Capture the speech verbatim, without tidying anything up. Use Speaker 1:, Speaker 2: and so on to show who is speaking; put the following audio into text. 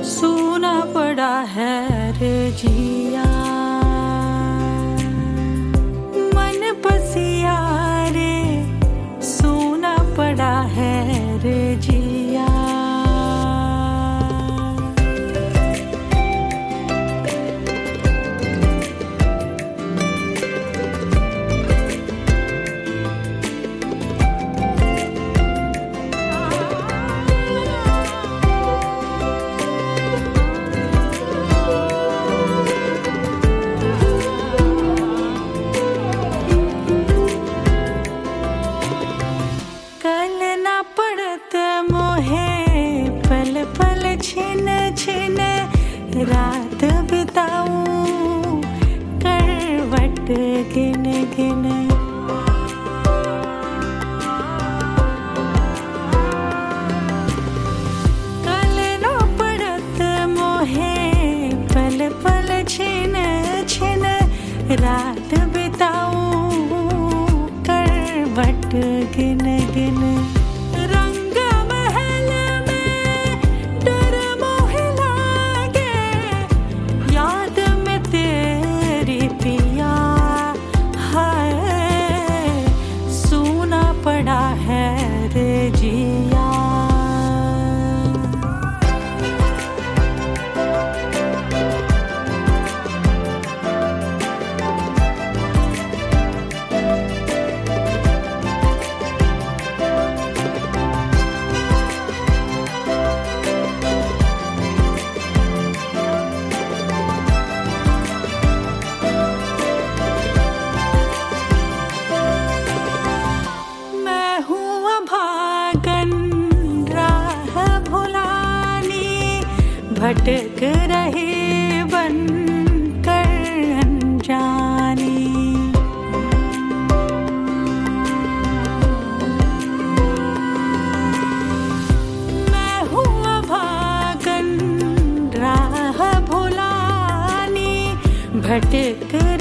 Speaker 1: सूना पड़ा है रे जिया, मन बसिया रे, सूना पड़ा है रे जिया। छिन छिन रात बिताऊं करवट गिन गिन, कल न पड़त मोहे पल पल छिन छिन रात बिताऊं करवट गिन गिन। भटक रहे बन कर अनजानी, मैं हूँ अभागन राह भुलानी, भटक